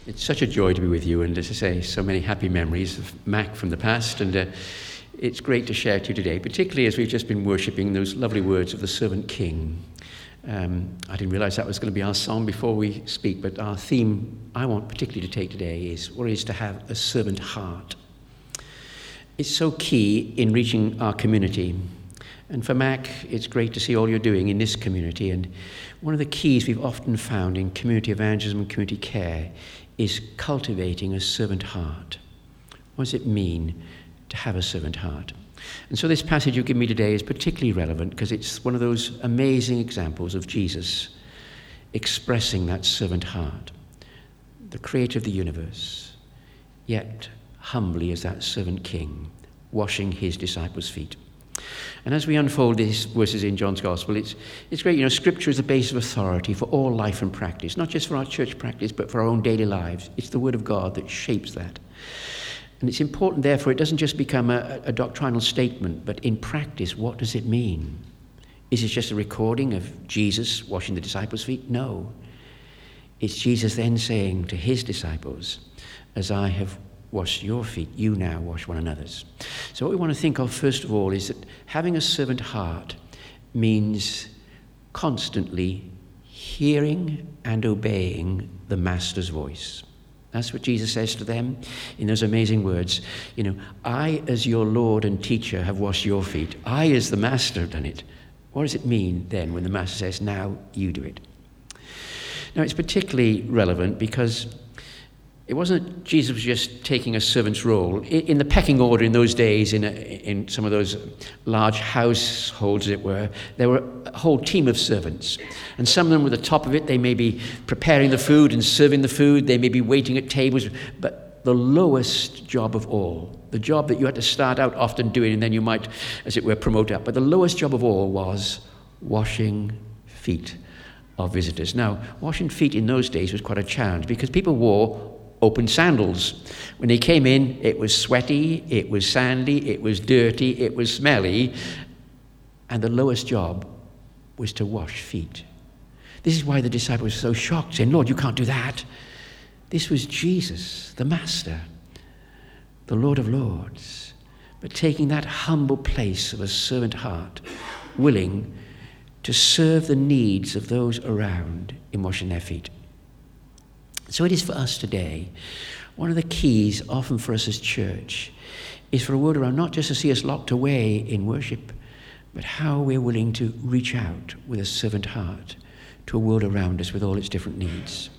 It's such a joy to be with you, and as I say, so many happy memories of Mac from the past, and it's great to share to you today, particularly as we've just been worshipping those lovely words of the Servant King. I didn't realize that was going to be our song before we speak, but our theme I want particularly to take today is what it is to have a servant heart. It's so key in reaching our community. And for Mac, it's great to see all you're doing in this community. And one of the keys we've often found in community evangelism and community care is cultivating a servant heart. What does it mean to have a servant heart? And so this passage you give me today is particularly relevant because it's one of those amazing examples of Jesus expressing that servant heart, the creator of the universe, yet humbly as that servant king, washing his disciples' feet. And as we unfold these verses in John's Gospel, it's great. Scripture is the base of authority for all life and practice, not just for our church practice, but for our own daily lives. It's the Word of God that shapes that. And it's important, therefore, it doesn't just become a doctrinal statement, but in practice, what does it mean? Is it just a recording of Jesus washing the disciples' feet? No. It's Jesus then saying to his disciples, as I have washed your feet, you now wash one another's. So what we want to think of, first of all, is that having a servant heart means constantly hearing and obeying the Master's voice. That's what Jesus says to them in those amazing words. I, as your Lord and teacher, have washed your feet. I, as the Master, have done it. What does it mean then when the Master says, now you do it? Now, it's particularly relevant because it wasn't Jesus was just taking a servant's role. In the pecking order in those days, in some of those large households, as it were, there were a whole team of servants. And some of them were at the top of it. They may be preparing the food and serving the food. They may be waiting at tables. But the lowest job of all, the job that you had to start out often doing and then you might, as it were, promote up. But the lowest job of all was washing feet of visitors. Now, washing feet in those days was quite a challenge because people wore open sandals. When they came in, it was sweaty, it was sandy, it was dirty, it was smelly, and the lowest job was to wash feet. This is why the disciples were so shocked, saying, Lord, you can't do that. This was Jesus, the Master, the Lord of Lords, but taking that humble place of a servant heart, willing to serve the needs of those around in washing their feet. So it is for us today. One of the keys, often for us as church, is for a world around not just to see us locked away in worship, but how we're willing to reach out with a servant heart to a world around us with all its different needs.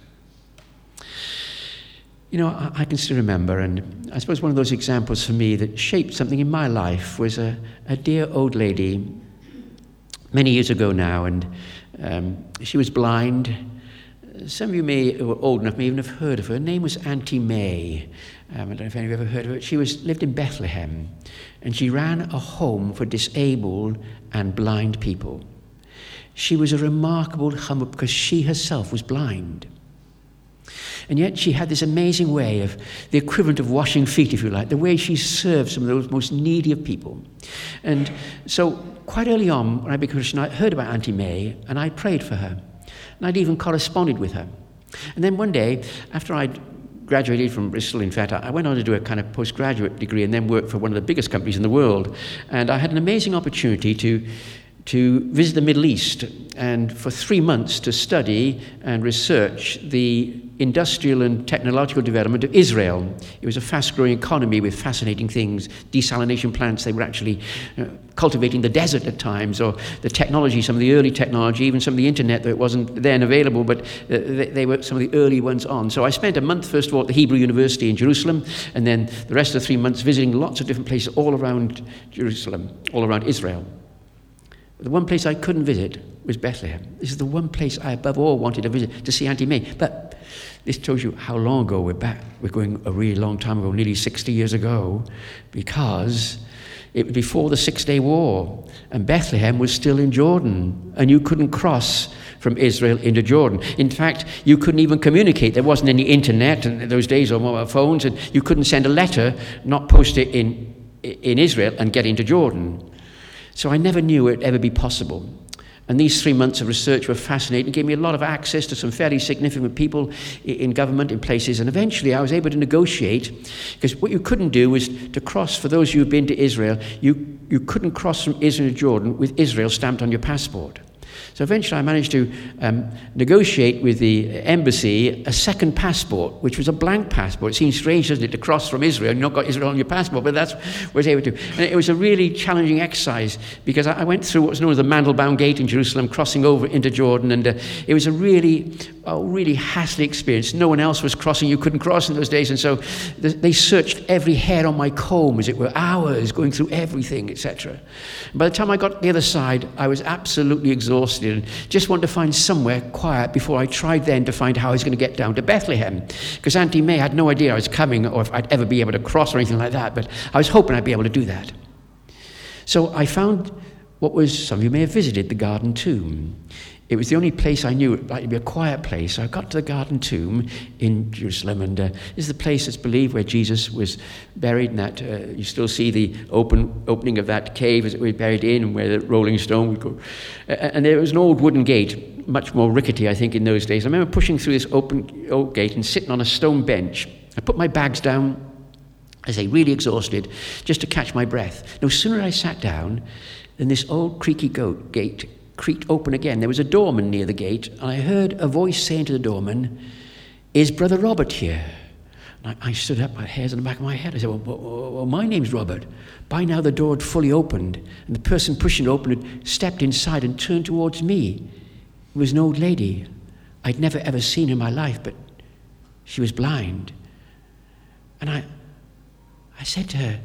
I can still remember, and I suppose one of those examples for me that shaped something in my life was a dear old lady many years ago now, and she was blind. Some of you who are old enough may even have heard of her. Her name was Auntie May. I don't know if any of you have ever heard of her. She lived in Bethlehem, and she ran a home for disabled and blind people. She was a remarkable humble because she herself was blind. And yet she had this amazing way of the equivalent of washing feet, if you like, the way she served some of those most needy of people. And so quite early on, when I became a Christian, I heard about Auntie May, and I prayed for her. And I'd even corresponded with her. And then one day, after I'd graduated from Bristol, in fact, I went on to do a kind of postgraduate degree and then worked for one of the biggest companies in the world. And I had an amazing opportunity to visit the Middle East and for 3 months to study and research the industrial and technological development of Israel. It was a fast-growing economy with fascinating things, desalination plants. They were actually cultivating the desert at times, or the technology, some of the early technology, even some of the internet that wasn't then available, but they were some of the early ones on. So I spent a month, first of all, at the Hebrew University in Jerusalem, and then the rest of the 3 months visiting lots of different places all around Jerusalem, all around Israel. The one place I couldn't visit was Bethlehem. This is the one place I above all wanted to visit, to see Auntie May. But this tells you how long ago we're back. We're going a really long time ago, nearly 60 years ago, because it was before the 6-Day War, and Bethlehem was still in Jordan, and you couldn't cross from Israel into Jordan. In fact, you couldn't even communicate. There wasn't any internet in those days or mobile phones, and you couldn't send a letter, not post it in Israel, and get into Jordan. So I never knew it would ever be possible. And these 3 months of research were fascinating, gave me a lot of access to some fairly significant people in government, in places. And eventually I was able to negotiate, because what you couldn't do was to cross, for those of you who've been to Israel, you couldn't cross from Israel to Jordan with Israel stamped on your passport. So eventually I managed to negotiate with the embassy a second passport, which was a blank passport. It seems strange, doesn't it, to cross from Israel. You've not got Israel on your passport, but that's what I was able to. And it was a really challenging exercise, because I went through what was known as the Mandelbaum Gate in Jerusalem, crossing over into Jordan, and it was a really hassly experience. No one else was crossing. You couldn't cross in those days, and so they searched every hair on my comb, as it were, hours going through everything, etc. By the time I got to the other side, I was absolutely exhausted and just wanted to find somewhere quiet before I tried then to find how I was going to get down to Bethlehem, because Auntie May had no idea I was coming or if I'd ever be able to cross or anything like that, but I was hoping I'd be able to do that. So I found what was, some of you may have visited, the Garden Tomb. It was the only place I knew, like, to be a quiet place. So I got to the Garden Tomb in Jerusalem, and this is the place that's believed where Jesus was buried, and that you still see the opening of that cave as it was buried in, and where the rolling stone would go. And there was an old wooden gate, much more rickety, I think, in those days. I remember pushing through this old gate and sitting on a stone bench. I put my bags down, I say, really exhausted, just to catch my breath. No sooner I sat down than this old creaky gate creaked open again. There was a doorman near the gate, and I heard a voice saying to the doorman, "Is Brother Robert here?" And I stood up, my hair's on the back of my head. I said, well, my name's Robert. By now the door had fully opened, and the person pushing it open had stepped inside and turned towards me. It was an old lady. I'd never ever seen her in my life, but she was blind. And I said to her,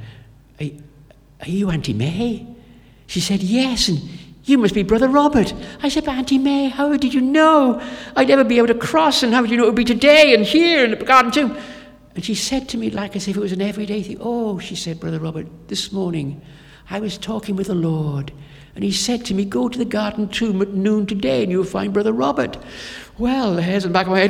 are you Auntie May? She said, yes, and you must be Brother Robert. I said, but Auntie May, how did you know I'd ever be able to cross, and how did you know it would be today and here in the Garden Tomb? And she said to me, like as if it was an everyday thing, oh, she said, Brother Robert, this morning I was talking with the Lord, and he said to me, go to the Garden Tomb at noon today and you'll find Brother Robert. Well, the hairs on the back of my head,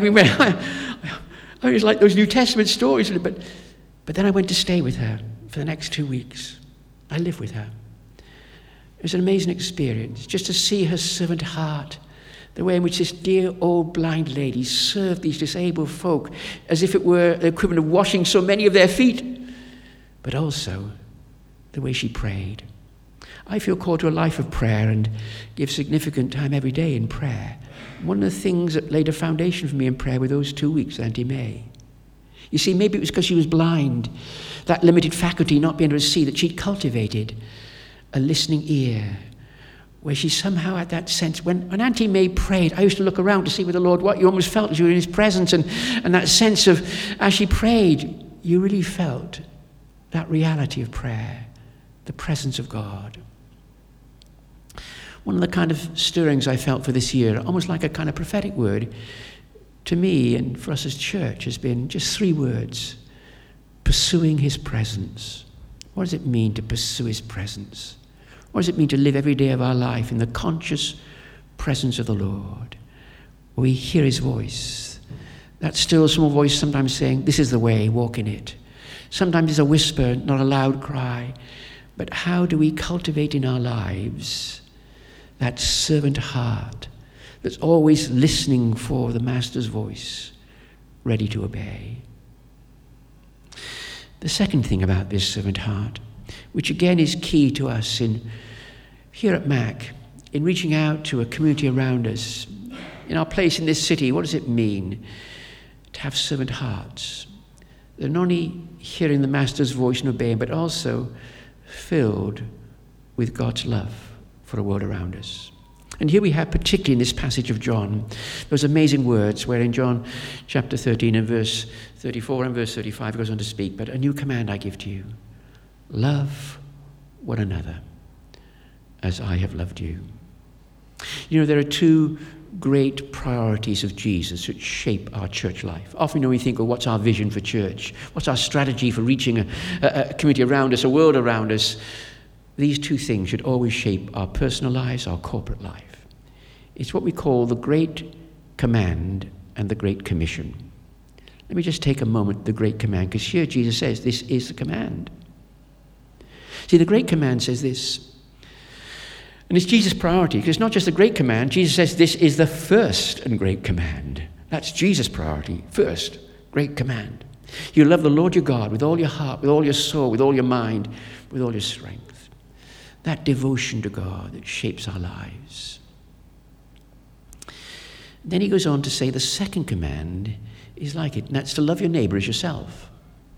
I was like those New Testament stories. But then I went to stay with her for the next 2 weeks. I lived with her. It was an amazing experience, just to see her servant heart, the way in which this dear old blind lady served these disabled folk as if it were the equivalent of washing so many of their feet, but also the way she prayed. I feel called to a life of prayer and give significant time every day in prayer. One of the things that laid a foundation for me in prayer were those 2 weeks, Auntie May. You see, maybe it was because she was blind, that limited faculty, not being able to see, that she'd cultivated a listening ear, where she somehow had that sense. When Auntie May prayed, I used to look around to see with the Lord what you almost felt as you were in his presence, and that sense of, as she prayed, you really felt that reality of prayer, the presence of God. One of the kind of stirrings I felt for this year, almost like a kind of prophetic word, to me and for us as church, has been just 3 words: pursuing his presence. What does it mean to pursue his presence? What does it mean to live every day of our life in the conscious presence of the Lord? We hear his voice, that still small voice sometimes saying, this is the way, walk in it. Sometimes it's a whisper, not a loud cry. But how do we cultivate in our lives that servant heart that's always listening for the Master's voice, ready to obey? The second thing about this servant heart, which again is key to us here at MAC, in reaching out to a community around us, in our place in this city, what does it mean to have servant hearts? They're not only hearing the Master's voice and obeying, but also filled with God's love for the world around us. And here we have, particularly in this passage of John, those amazing words where in John chapter 13 and verse 34 and verse 35 it goes on to speak, but a new command I give to you, love one another as I have loved you. You know, there are 2 great priorities of Jesus that shape our church life. Often when we think, well, what's our vision for church? What's our strategy for reaching a community around us, a world around us? These 2 things should always shape our personal lives, our corporate life. It's what we call the Great Command and the Great Commission. Let me just take a moment, the Great Command, because here Jesus says this is the command. See, the Great Command says this: And it's Jesus' priority, because it's not just a great command. Jesus says this is the first and great command. That's Jesus' priority. First, great command. You love the Lord your God with all your heart, with all your soul, with all your mind, with all your strength. That devotion to God that shapes our lives. Then he goes on to say the second command is like it, and that's to love your neighbor as yourself.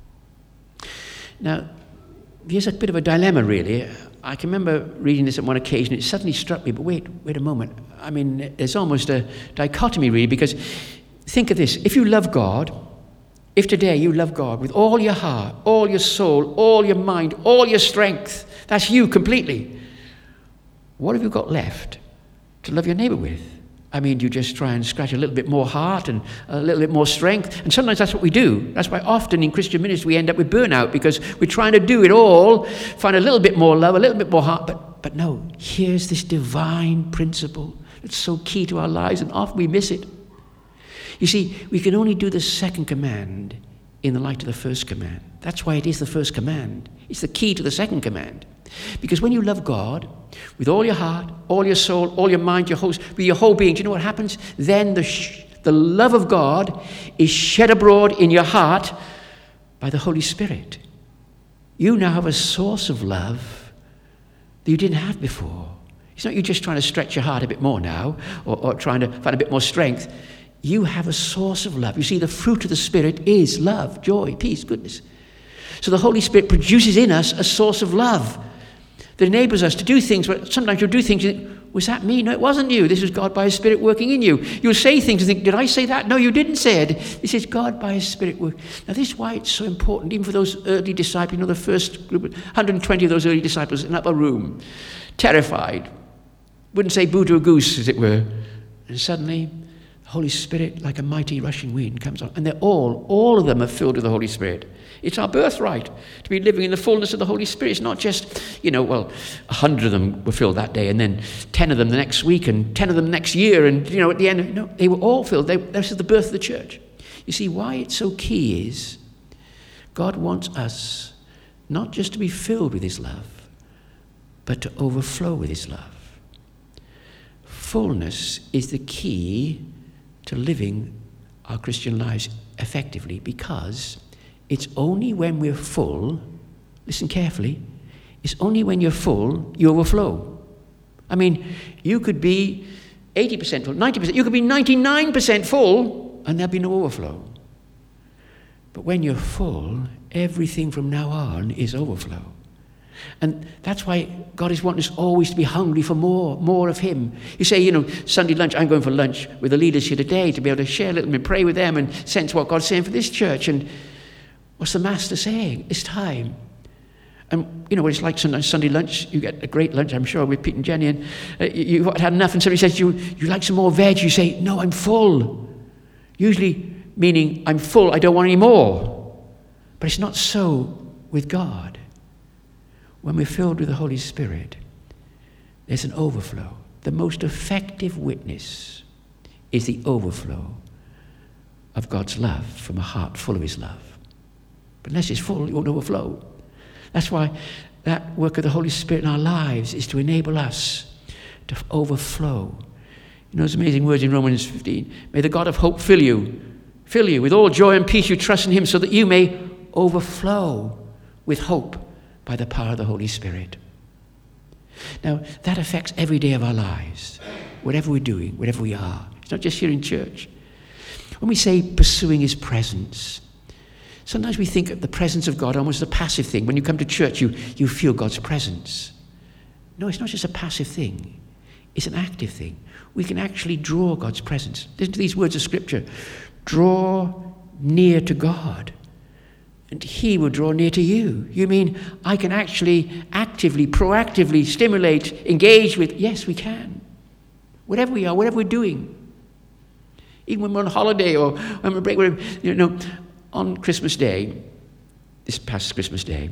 Now, here's a bit of a dilemma, really. I can remember reading this on one occasion. It suddenly struck me, but wait a moment. I mean, it's almost a dichotomy, really, because think of this. If you love God, if today you love God with all your heart, all your soul, all your mind, all your strength, that's you completely, what have you got left to love your neighbor with? I mean, do you just try and scratch a little bit more heart and a little bit more strength? And sometimes that's what we do. That's why often in Christian ministry we end up with burnout, because we're trying to do it all, find a little bit more love, a little bit more heart. But no, here's this divine principle that's so key to our lives, and often we miss it. You see, we can only do the second command in the light of the first command. That's why it is the first command. It's the key to the second command. Because when you love God with all your heart, all your soul, all your mind, with your whole being, do you know what happens? Then the love of God is shed abroad in your heart by the Holy Spirit. You now have a source of love that you didn't have before. It's not you just trying to stretch your heart a bit more now, or trying to find a bit more strength. You have a source of love. You see, the fruit of the Spirit is love, joy, peace, goodness. So the Holy Spirit produces in us a source of love that enables us to do things. But sometimes you'll do things and think, was that me? No, it wasn't you. This was God by His Spirit working in you. You'll say things and think, did I say that? No, you didn't say it. This is God by His Spirit working. Now, this is why it's so important, even for those early disciples, the first group, 120 of those early disciples in an upper room, terrified. Wouldn't say boo to a goose, as it were. And suddenly, the Holy Spirit, like a mighty rushing wind, comes on. And they're all of them are filled with the Holy Spirit. It's our birthright to be living in the fullness of the Holy Spirit. It's not just, 100 of them were filled that day, and then 10 of them the next week, and 10 of them next year, and, at the end, no, they were all filled. This is the birth of the church. You see, why it's so key is God wants us not just to be filled with His love, but to overflow with His love. Fullness is the key to living our Christian lives effectively, because it's only when we're full, listen carefully, it's only when you're full you overflow. I mean, you could be 80% full, 90%, you could be 99% full, and there'll be no overflow. But when you're full, everything from now on is overflow. And that's why God is wanting us always to be hungry for more of Him. You say, Sunday lunch, I'm going for lunch with the leaders here today to be able to share a little bit, pray with them and sense what God's saying for this church. And what's the Master saying? It's time. And what it's like sometimes Sunday lunch, you get a great lunch, I'm sure, with Pete and Jenny, and you've had enough, and somebody says, you like some more veg? You say, no, I'm full. Usually meaning, I'm full, I don't want any more. But it's not so with God. When we're filled with the Holy Spirit, there's an overflow. The most effective witness is the overflow of God's love from a heart full of His love. But unless it's full, it won't overflow. That's why that work of the Holy Spirit in our lives is to enable us to overflow. Those amazing words in Romans 15. May the God of hope fill you with all joy and peace you trust in Him, so that you may overflow with hope by the power of the Holy Spirit. Now, that affects every day of our lives, whatever we're doing, wherever we are. It's not just here in church. When we say pursuing His presence, sometimes we think of the presence of God almost as a passive thing. When you come to church, you feel God's presence. No, it's not just a passive thing. It's an active thing. We can actually draw God's presence. Listen to these words of Scripture. Draw near to God, and He will draw near to you. You mean I can actually actively, proactively stimulate, engage with? Yes, we can. Whatever we are, whatever we're doing. Even when we're on holiday or when we're break, whatever, on Christmas Day, this past Christmas Day,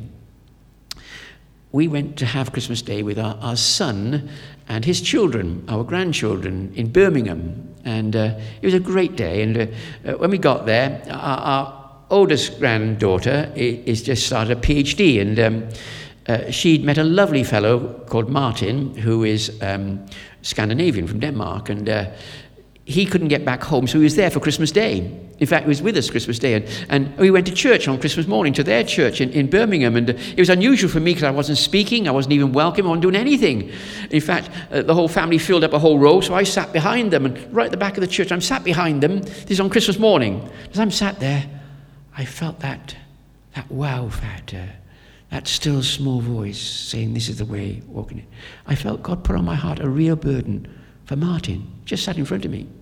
we went to have Christmas Day with our son and his children, our grandchildren, in Birmingham. And it was a great day. And when we got there, our oldest granddaughter is just started a PhD, she'd met a lovely fellow called Martin, who is Scandinavian from Denmark, and he couldn't get back home, so he was there for Christmas Day. In fact, he was with us Christmas Day, and we went to church on Christmas morning, to their church in Birmingham, and it was unusual for me because I wasn't speaking, I wasn't even welcome, I wasn't doing anything. In fact, the whole family filled up a whole row, so I sat behind them, and right at the back of the church, I'm sat behind them. This is on Christmas morning. As I'm sat there, I felt that wow factor, that still small voice saying, this is the way, walking it. I felt God put on my heart a real burden for Martin, just sat in front of me.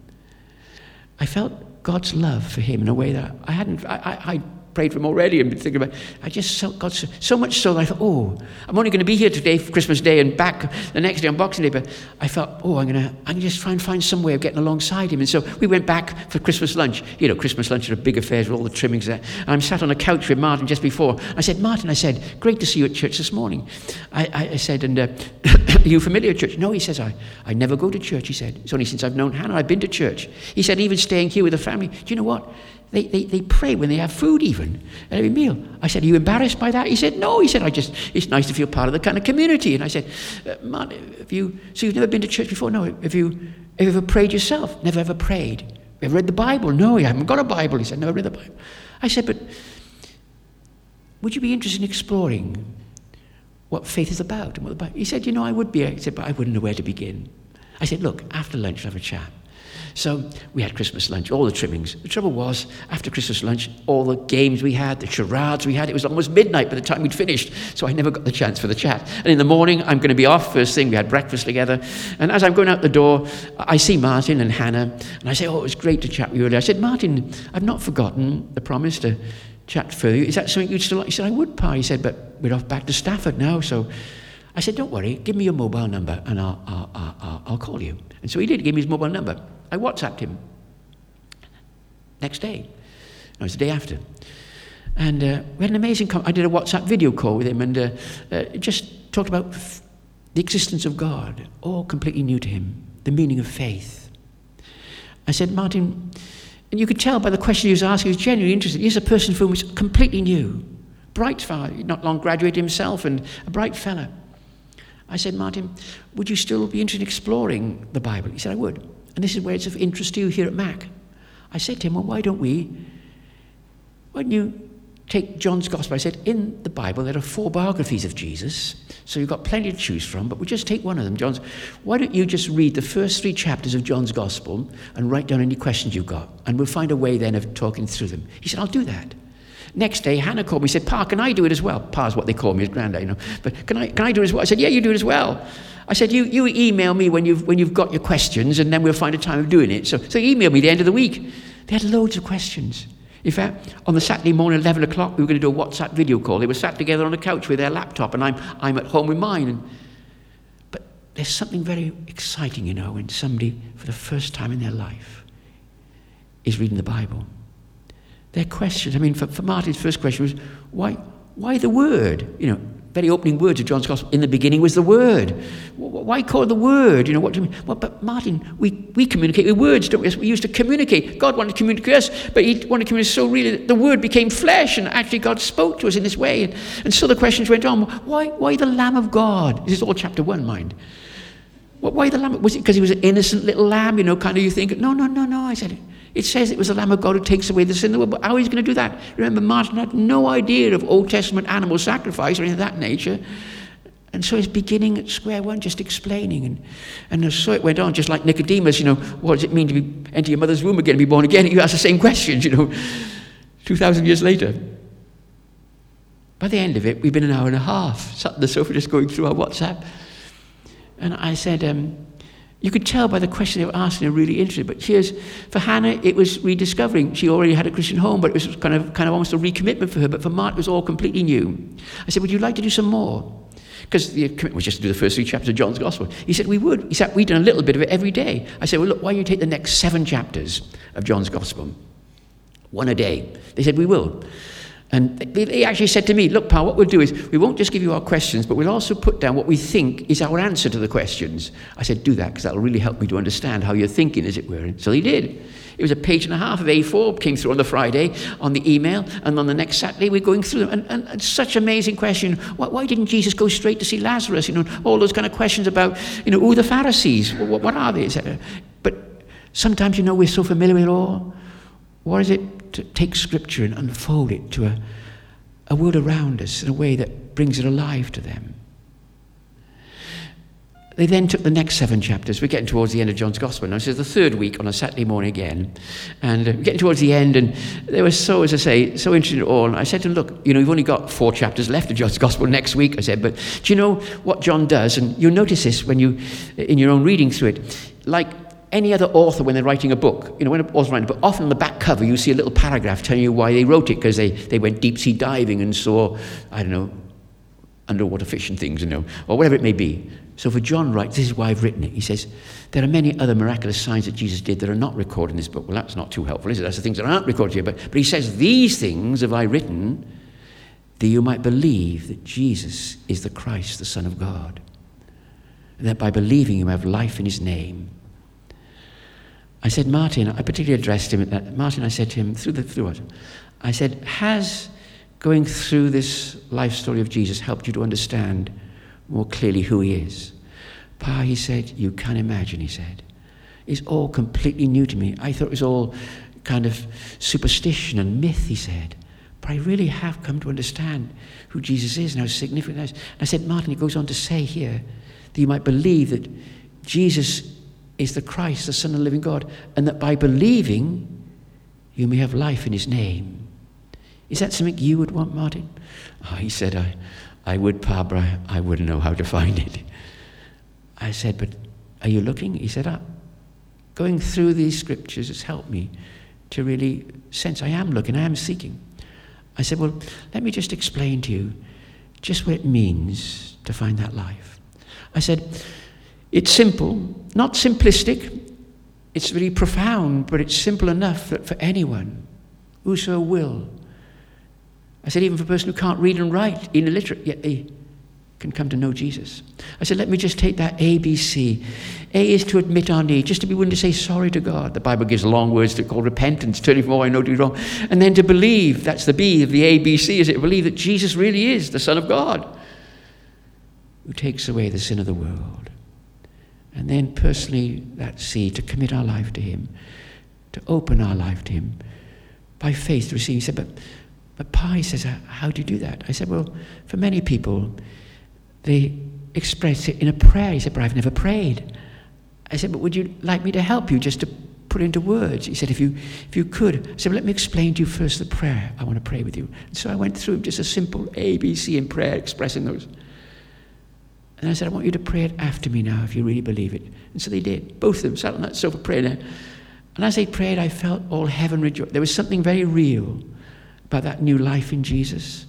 I felt God's love for him in a way that I hadn't. I prayed for him already and been thinking about. I just felt God so much so that I thought, I'm only going to be here today for Christmas Day and back the next day on Boxing Day. But I felt, I'm going to just try and find some way of getting alongside him. And so we went back for Christmas lunch. Christmas lunch are big affairs with all the trimmings there. And I'm sat on a couch with Martin just before. I said, Martin, great to see you at church this morning. I said, and are you familiar with church? No, he says, I never go to church, he said. It's only since I've known Hannah I've been to church. He said, even staying here with the family, do you know what? They pray when they have food even, at every meal. I said, are you embarrassed by that? He said, no. He said, it's nice to feel part of the kind of community. And I said, Martin, so you've never been to church before? No. Have you ever prayed yourself? Never ever prayed. Have you ever read the Bible? No, I haven't got a Bible. He said, never read the Bible. I said, but would you be interested in exploring what faith is about and what the Bible? He said, I would be. He said, but I wouldn't know where to begin. I said, look, after lunch, we'll have a chat. So we had Christmas lunch, all the trimmings. The trouble was, after Christmas lunch, all the games we had, the charades we had, it was almost midnight by the time we'd finished, so I never got the chance for the chat. And in the morning, I'm going to be off first thing. We had breakfast together. And as I'm going out the door, I see Martin and Hannah, and I say, it was great to chat with you earlier. I said, Martin, I've not forgotten the promise to chat further. Is that something you'd still like? He said, I would, Pa. He said, but we're off back to Stafford now, so I said, don't worry, give me your mobile number, and I'll call you. And so he did give me his mobile number. I WhatsApped him next day. No, it was the day after. And we had an amazing I did a WhatsApp video call with him and just talked about the existence of God, all completely new to him, the meaning of faith. I said, Martin, and you could tell by the question he was asking, he was genuinely interested. He's a person for whom it's completely new. Bright fellow, not long graduated himself, and a bright fella. I said, Martin, would you still be interested in exploring the Bible? He said, I would. And this is where it's of interest to you here at Mac. I said to him, well, why don't you take John's Gospel? I said, in the Bible, there are 4 biographies of Jesus, so you've got plenty to choose from, but we'll just take one of them, John's. Why don't you just read the first 3 chapters of John's Gospel and write down any questions you've got, and we'll find a way then of talking through them. He said, I'll do that. Next day, Hannah called me and said, Pa, can I do it as well? Pa's what they call me, his granddad, But can I do it as well? I said, yeah, you do it as well. I said, you email me when you've got your questions, and then we'll find a time of doing it. So he emailed me the end of the week. They had loads of questions. In fact, on the Saturday morning, 11 o'clock, we were going to do a WhatsApp video call. They were sat together on the couch with their laptop, and I'm at home with mine. But there's something very exciting, when somebody, for the first time in their life, is reading the Bible. Their questions, for Martin's first question was, why the Word? Very opening words of John's Gospel. In the beginning was the Word. Why call it the Word? What do you mean? Well, but Martin, we communicate with words, don't we? We used to communicate. God wanted to communicate with us, but he wanted to communicate so really that the Word became flesh, and actually God spoke to us in this way. And so the questions went on. Why the Lamb of God? This is all chapter 1, mind. Why the Lamb? Was it because he was an innocent little lamb? You think, no. I said, it says it was the Lamb of God who takes away the sin of the world. But how is he going to do that? Remember, Martin had no idea of Old Testament animal sacrifice or anything of that nature. And so he's beginning at square one, just explaining. And so it went on, just like Nicodemus, what does it mean to enter your mother's womb again and be born again? You ask the same questions, 2,000 years later. By the end of it, we've been an hour and a half, sat on the sofa just going through our WhatsApp. And I said, you could tell by the question they were asking, they're really interested. But for Hannah, it was rediscovering. She already had a Christian home, but it was kind of almost a recommitment for her. But for Mark, it was all completely new. I said, would you like to do some more? Because the commitment was just to do the first 3 chapters of John's Gospel. He said, we would. He said, we'd done a little bit of it every day. I said, well, look, why don't you take the next 7 chapters of John's Gospel? 1 a day. They said, we will. And they actually said to me, look, Pa, what we'll do is we won't just give you our questions, but we'll also put down what we think is our answer to the questions. I said, do that, because that'll really help me to understand how you're thinking, as it were. And so he did. It was a page and a half of A4 came through on the Friday on the email, and on the next Saturday we're going through them. And such amazing question. Why didn't Jesus go straight to see Lazarus? All those kind of questions about, who are the Pharisees? What are they? But sometimes, we're so familiar with it all. What is it to take Scripture and unfold it to a world around us in a way that brings it alive to them? They then took the next 7 chapters. We're getting towards the end of John's Gospel now. This is the 3rd week on a Saturday morning again. And we're getting towards the end, and they were so interested in it all. And I said to them, look, you've only got 4 chapters left of John's Gospel next week. I said, but do you know what John does? And you'll notice this when in your own reading through it. Like any other author when they're writing a book, when an author's writing a book, often on the back cover you see a little paragraph telling you why they wrote it, because they went deep-sea diving and saw, underwater fish and things, or whatever it may be. So for John writes, this is why I've written it. He says, there are many other miraculous signs that Jesus did that are not recorded in this book. Well, that's not too helpful, is it? That's the things that aren't recorded here. But he says, these things have I written that you might believe that Jesus is the Christ, the Son of God. And that by believing you have life in his name. I said, Martin, I particularly addressed him at that. Martin, I said to him, through what? I said, has going through this life story of Jesus helped you to understand more clearly who he is? Pa, he said, you can't imagine, he said. It's all completely new to me. I thought it was all kind of superstition and myth, he said. But I really have come to understand who Jesus is and how significant that is. And I said, Martin, he goes on to say here that you might believe that Jesus is the Christ, the Son of the living God, and that by believing you may have life in his name. Is that something you would want, Martin? Oh, he said, I would, Pa, but I wouldn't know how to find it. I said, but are you looking? He said, going through these scriptures has helped me to really sense I am looking, I am seeking. I said, well, let me just explain to you just what it means to find that life. I said, it's simple, not simplistic. It's really profound, but it's simple enough that for anyone, whoso will. I said, even for a person who can't read and write, illiterate, yet they can come to know Jesus. I said, let me just take that ABC. A is to admit our need, just to be willing to say sorry to God. The Bible gives long words to call repentance, turning from all I know to do wrong. And then to believe, that's the B of the ABC, is it? Believe that Jesus really is the Son of God, who takes away the sin of the world. And then personally, that C, to commit our life to him, to open our life to him, by faith to receive. He said, but Pa, he says, how do you do that? I said, well, for many people, they express it in a prayer. He said, but I've never prayed. I said, but would you like me to help you just to put it into words? He said, if you could. I said, well, let me explain to you first the prayer. I want to pray with you. And so I went through just a simple ABC in prayer, expressing those. And I said, I want you to pray it after me now, if you really believe it. And so they did. Both of them sat on that sofa praying there. And as they prayed, I felt all heaven rejoice. There was something very real about that new life in Jesus.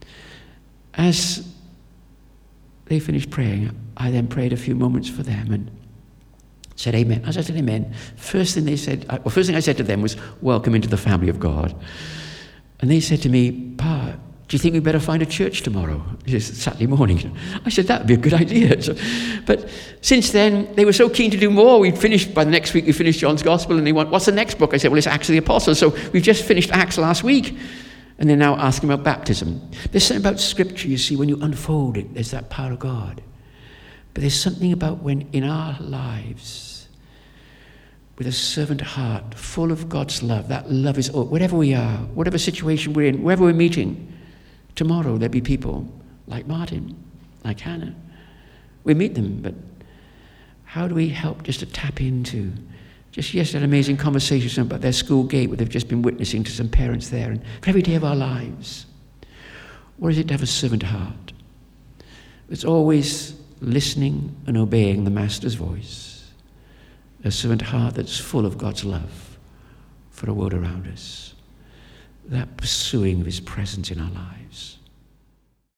As they finished praying, I then prayed a few moments for them and said amen. As I said amen, first thing I said to them was, welcome into the family of God. And they said to me, Pa, do you think we better find a church tomorrow? It's Saturday morning. I said, that would be a good idea. But since then, they were so keen to do more. By the next week, we finished John's Gospel, and they went, what's the next book? I said, well, it's Acts of the Apostles. So we've just finished Acts last week. And they're now asking about baptism. There's something about Scripture, you see, when you unfold it, there's that power of God. But there's something about when in our lives, with a servant heart, full of God's love, that love is, wherever we are, whatever situation we're in, wherever we're meeting, tomorrow there'll be people like Martin, like Hannah. We meet them, but how do we help just to tap into? Just yesterday, an amazing conversation about their school gate where they've just been witnessing to some parents there. And for every day of our lives, what is it to have a servant heart? It's always listening and obeying the Master's voice. A servant heart that's full of God's love for a world around us. That pursuing of his presence in our lives.